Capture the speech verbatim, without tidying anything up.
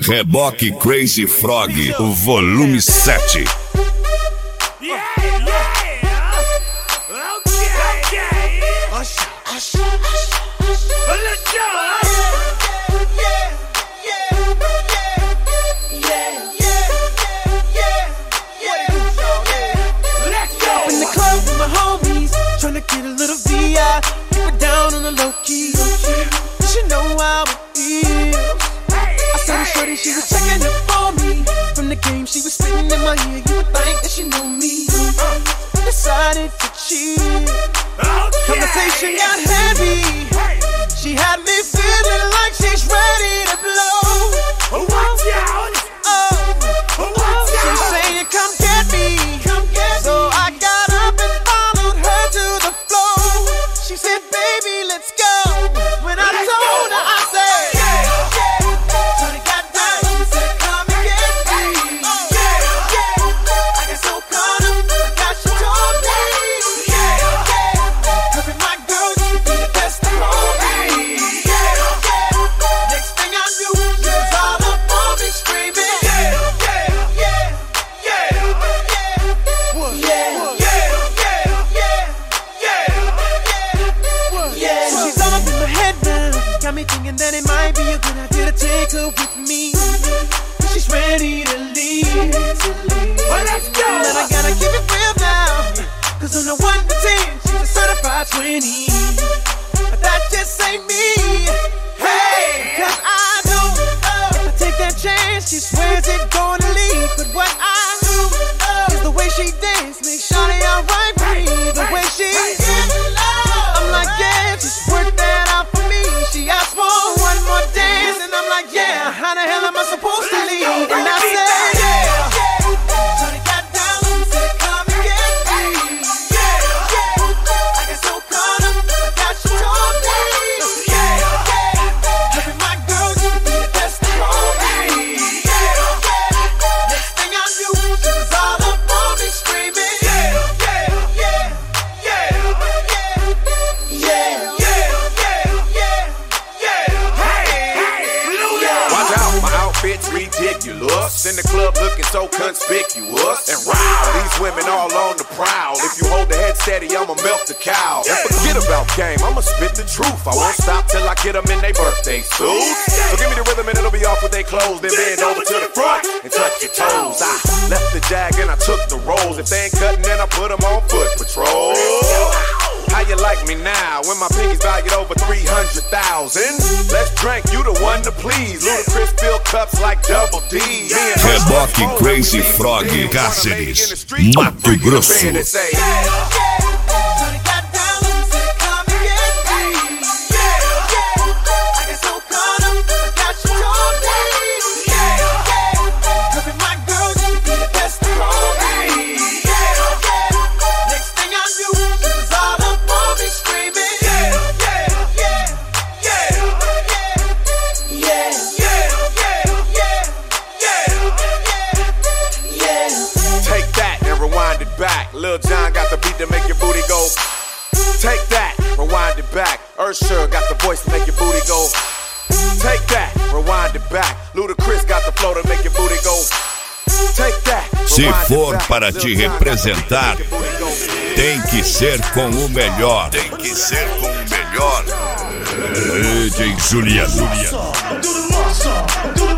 Reboque Crazy Frog, o volume sete. Yeah, yeah. Okay, okay. Usher, usher, usher. Let's go. Yeah, yeah, yeah, yeah, yeah, yeah. Let's go. Up in the club with my homies, tryna get a little V I. Keep it down on the low key. You should know how it feels. I saw the shorty, she was checking up on me. From the game, she was spitting in my ear. You would think that she knew me. I decided to cheat. Conversation got heavy. She had me feeling like she's ready to blow. Watch out. Oh, Watch she's out. saying, "Come get me." Come get so I got up and followed her to the floor. She said, "Baby, let's go." When I told her, I said, "Yeah, yeah." Shorty got down and said, "Come and get me." Yeah, yeah. I got so caught up, I got she told me. Yeah, yeah. Cause with my girl, you could be the best of all me. Yeah, yeah. Next thing I knew, she was all up on me screaming. Yeah, yeah, yeah, yeah, yeah, yeah, yeah, yeah, yeah. So she's all up in my head now, got me thinking that it might be a good idea to take her with me. She's ready to leave. Well, let's go. But I gotta keep it real now, cause on the one to ten, she's a certified twenty. But that just ain't me. Hey, cause I know if I take that chance, she swears it's gonna leave. But what I do is the way she dance makes Shawty alright with me. The way she I'm like, yeah, just work that out for me. She asked for one more dance, and I'm like, yeah, how the hell am I supposed to leave? And I said, yeah. Shawty got down and said, "Come and get me." Yeah, yeah. I got so caught up, I got she told me. Yeah, yeah. Look at my girl, you could be the best of all me. Yeah, yeah. Next thing I knew, she was all up on me screaming. Yeah, yeah, yeah, yeah, yeah, yeah, yeah, yeah. Watch out, my outfit's ridiculous. In the club looking so conspicuous. And wow, these women all on the prowl. If you hold the head steady, I'ma milk the cow. And forget about game, I'ma spit the truth. I won't stop till I get them in their birthday suits. So give me the rhythm and it'll be off with their clothes. Then bend over to the front and touch your toes. I left the jag and I took the rolls. If they ain't cutting, then I put them on foot patrol. How you like me now when my pinky's valued over three hundred thousand? Let's drink, you the one to please. Ludacris fill cups like double D. Reboque Crazy Frog, Cáceres, Mato Grosso. Shawty got down and said, "Come and get me." Yeah, yeah. I got so caught up, I got she told me. Yeah, yeah. Cause with my girl, you could be the best of all me. Yeah, yeah. Next thing I knew, she was all up on me screaming. Yeah, yeah, yeah, yeah, yeah, yeah, yeah, yeah, yeah. Take that and rewind it back. Lil Jon got the beat to make your booty go. Take that, rewind it back. Usher got the voice to make your booty go. Take that, rewind it back. Ludacris got the flow to make your booty go. Take that. Se rewind it for back. para Lil te Jon got the representar, beat to make your booty go. tem que ser com o melhor. Tem que ser com o melhor. D J Juliano. Do the muscle, do the